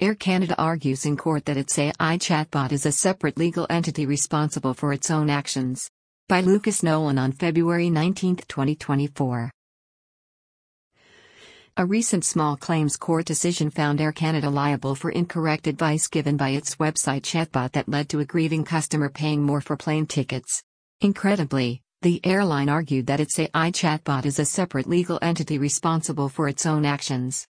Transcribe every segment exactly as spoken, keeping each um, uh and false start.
Air Canada argues in court that its A I chatbot is a separate legal entity responsible for its own actions. By Lucas Nolan on February nineteenth, twenty twenty-four. A recent small claims court decision found Air Canada liable for incorrect advice given by its website chatbot that led to a grieving customer paying more for plane tickets. Incredibly, the airline argued that its A I chatbot is a separate legal entity responsible for its own actions.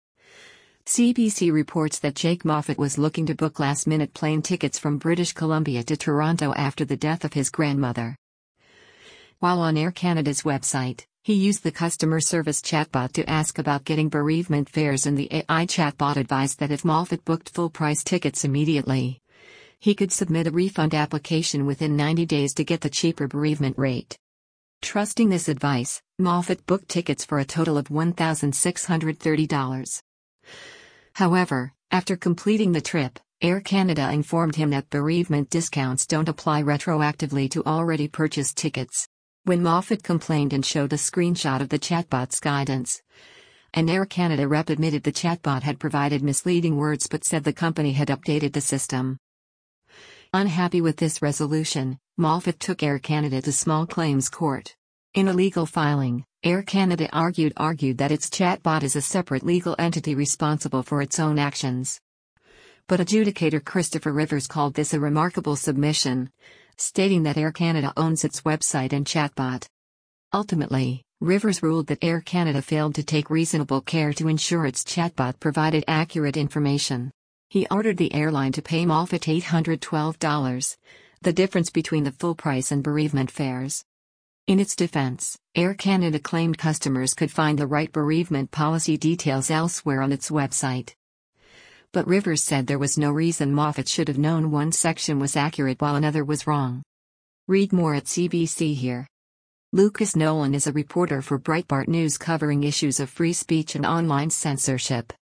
C B C reports that Jake Moffat was looking to book last-minute plane tickets from British Columbia to Toronto after the death of his grandmother. While on Air Canada's website, he used the customer service chatbot to ask about getting bereavement fares, and the A I chatbot advised that if Moffat booked full-price tickets immediately, he could submit a refund application within ninety days to get the cheaper bereavement rate. Trusting this advice, Moffat booked tickets for a total of one thousand six hundred thirty dollars. However, after completing the trip, Air Canada informed him that bereavement discounts don't apply retroactively to already purchased tickets. When Moffat complained and showed a screenshot of the chatbot's guidance, an Air Canada rep admitted the chatbot had provided misleading words but said the company had updated the system. Unhappy with this resolution, Moffat took Air Canada to small claims court. In a legal filing, Air Canada argued argued that its chatbot is a separate legal entity responsible for its own actions. But adjudicator Christopher Rivers called this a remarkable submission, stating that Air Canada owns its website and chatbot. Ultimately, Rivers ruled that Air Canada failed to take reasonable care to ensure its chatbot provided accurate information. He ordered the airline to pay Moffat eight hundred twelve dollars, the difference between the full price and bereavement fares. In its defense, Air Canada claimed customers could find the right bereavement policy details elsewhere on its website. But Rivers said there was no reason Moffat should have known one section was accurate while another was wrong. Read more at C B C here. Lucas Nolan is a reporter for Breitbart News covering issues of free speech and online censorship.